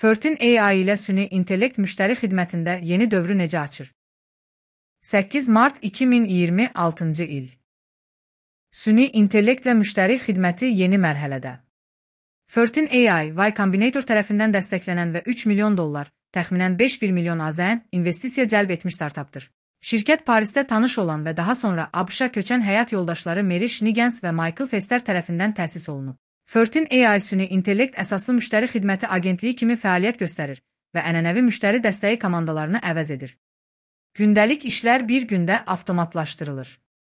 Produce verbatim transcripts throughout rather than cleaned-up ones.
Fortin A I ilə süni intellekt müştəri xidmətində yeni dövrü necə açır? səkkiz mart iki min iyirmi altıncı il. Süni intellektlə müştəri xidməti yeni mərhələdə. Fortin A I, Y Combinator tərəfindən dəstəklənən və üç milyon dollar, təxminən beş milyon AZN investisiya cəlb etmiş startapdır. Şirkət Parisdə tanış olan və daha sonra ABŞ-a köçən həyat yoldaşları Mary Schnigens və Michael Fester tərəfindən təsis olunub. Fortin A I süni intellekt əsaslı müştəri xidməti agentliyi kimi fəaliyyət göstərir və ənənəvi müştəri dəstəyi komandalarını əvəz edir. Gündəlik işlər bir gündə avtomatlaşdırılır.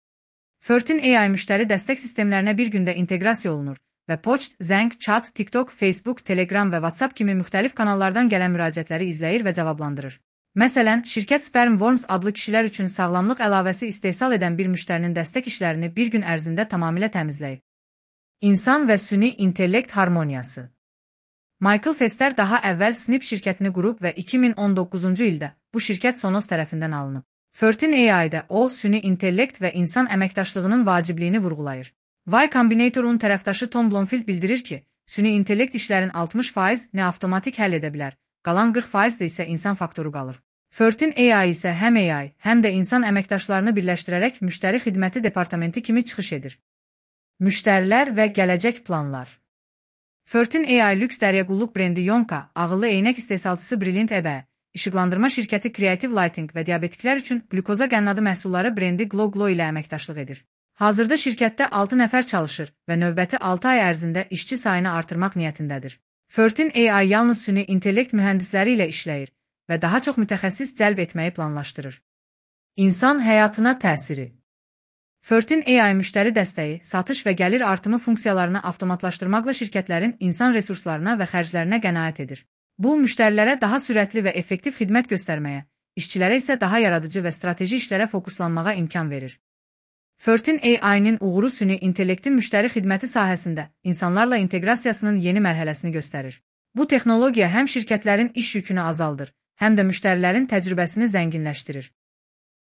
Fortin A I müştəri dəstək sistemlərinə bir gündə inteqrasiya olunur və poçt, zəng, chat, TikTok, Facebook, Telegram və WhatsApp kimi müxtəlif kanallardan gələn müraciətləri izləyir və cavablandırır. Məsələn, şirkət Spermworms adlı kişilər üçün sağlamlıq əlavəsi istehsal edən bir müştərinin dəstək işlərini bir gün ərzində tamamilə təmizləyib. İnsan və süni intellekt harmoniyası. Michael Fester daha əvvəl Snip şirkətini qurub və iki min on doqquzuncu ildə bu şirkət Sonos tərəfindən alınıb. Fortin A I-də o, süni intellekt və insan əməkdaşlığının vacibliyini vurğulayır. Y Combinator'un tərəfdaşı Tom Blomfield bildirir ki, süni intellekt işlərin altmış faizini avtomatik həll edə bilər, qalan qırx faiz isə insan faktoru qalır. Fortin A I isə həm A I, həm də insan əməkdaşlarını birləşdirərək müştəri xidməti departamenti kimi çıxış edir. Müştərilər və gələcək planlar. Fortin A I lüks dəryaqulluq brendi Yonka, ağıllı eynək istehsalçısı Brilliant E B, işıqlandırma şirkəti Creative Lighting və diabetiklər üçün qlükoza qənnadı məhsulları brendi Glow Glow ilə əməkdaşlıq edir. Hazırda şirkətdə altı nəfər çalışır və növbəti altı ay ərzində işçi sayını artırmaq niyyətindədir. Fortin A I yalnız süni intellekt mühəndisləri ilə işləyir və daha çox mütəxəssis cəlb etməyi planlaşdırır. İnsan həyatına təsiri. Fortin A I müştəri dəstəyi, satış və gəlir artımı funksiyalarını avtomatlaşdırmaqla şirkətlərin insan resurslarına və xərclərinə qənaət edir. Bu, müştərilərə daha sürətli və effektiv xidmət göstərməyə, işçilərə isə daha yaradıcı və strateji işlərə fokuslanmağa imkan verir. Fortin A I-nin uğuru süni intellektin müştəri xidməti sahəsində insanlarla inteqrasiyasının yeni mərhələsini göstərir. Bu texnologiya həm şirkətlərin iş yükünü azaldır, həm də müştərilərin təcrübəsini zənginləşdirir.